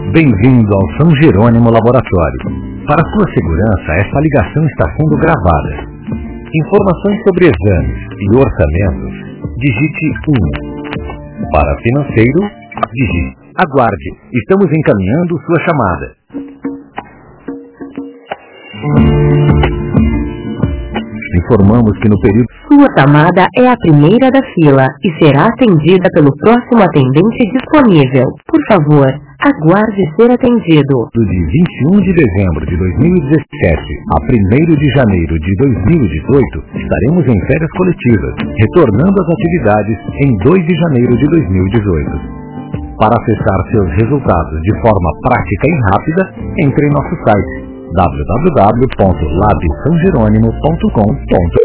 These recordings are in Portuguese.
Bem-vindo ao São Jerônimo Laboratório. Para sua segurança, esta ligação está sendo gravada. Informações sobre exames e orçamentos, digite 1. Para financeiro, digite. Aguarde, estamos encaminhando sua chamada. Informamos que no período... Sua chamada é a primeira da fila e será atendida pelo próximo atendente disponível. Por favor, aguarde ser atendido. De 21 de dezembro de 2017 a 1º de janeiro de 2018, estaremos em férias coletivas, retornando às atividades em 2 de janeiro de 2018. Para acessar seus resultados de forma prática e rápida, entre em nosso site www.labsangeronimo.com.br.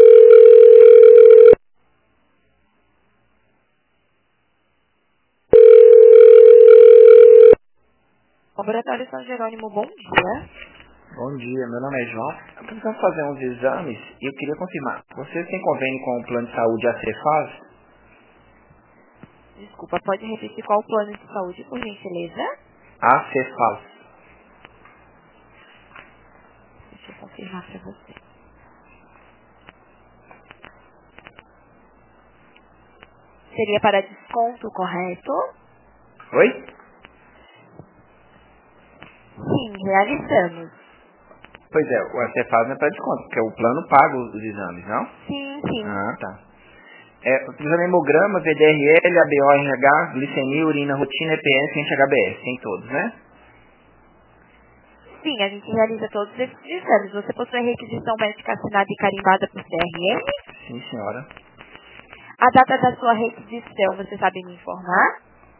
Laboratório São Jerônimo, bom dia. Bom dia, meu nome é João. Eu precisava fazer uns exames e eu queria confirmar. Vocês têm convênio com o plano de saúde ACFAS? Desculpa, pode repetir qual o plano de saúde, por gentileza? ACFAS. Deixa eu confirmar para você. Seria para desconto, correto? Oi? Sim, realizamos. Pois é, o ACFAS não é para desconto, porque o plano paga os exames, não? Sim, sim. Ah, tá. Precisa de hemograma, VDRL, ABO-RH, glicemia, urina, rotina, EPS e anti-HBS. Tem todos, né? Sim, a gente realiza todos esses exames. Você possui requisição médica assinada e carimbada por CRM? Sim, senhora. A data da sua requisição, você sabe me informar?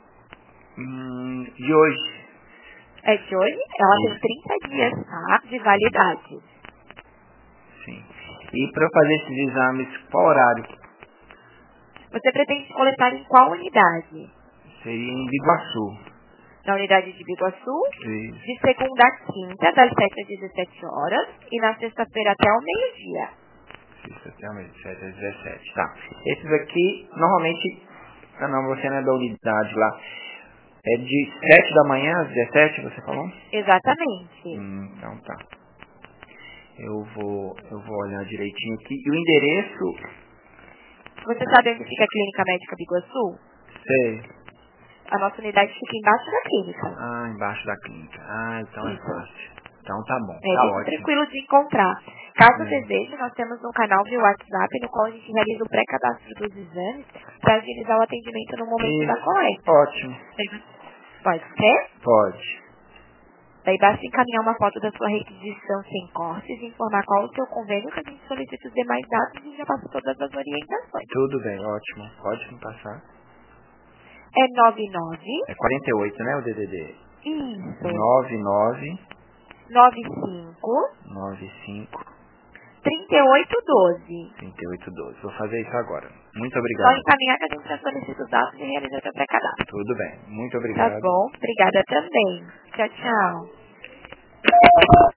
De hoje. É de hoje? Ela tem 30 dias, tá? De validade. Sim. E para eu fazer esses exames, qual horário? Você pretende coletar em qual unidade? Seria em Biguaçu. Na unidade de Biguaçu, Isso. de segunda a quinta, das 7 às 17 horas, e na sexta-feira até o meio-dia. Sexta-feira, 7 às 17. Tá. Esses aqui, normalmente... Ah, não, você não é da unidade lá. É de 7 da manhã às 17, você falou? Exatamente. Então tá. Eu vou olhar direitinho aqui. E o endereço... Você sabe onde fica a Clínica Médica Biguaçu? Sei. A nossa unidade fica embaixo da clínica. Ah, embaixo da clínica. Ah, então Isso. é fácil. Então tá bom, É tá muito ótimo. tranquilo de encontrar. Caso deseje, nós temos um canal via WhatsApp no qual a gente realiza o pré-cadastro dos exames para agilizar o atendimento no momento da coleta. Ótimo. Pode ser? Pode. Daí basta encaminhar uma foto da sua requisição sem cortes e informar qual o seu convênio que a gente solicita os demais dados e já passa todas as orientações. Tudo bem, ótimo. Pode me passar. É 99. É 48, né, o DDD? Isso. 99 95 95 3812. 3812. Vou fazer isso agora. Muito Só obrigado. encaminhar que a gente já solicita os dados e realiza o seu pré-cadastro. Tudo bem. Muito Tá obrigado. bom? Obrigada também. Tchau, tchau.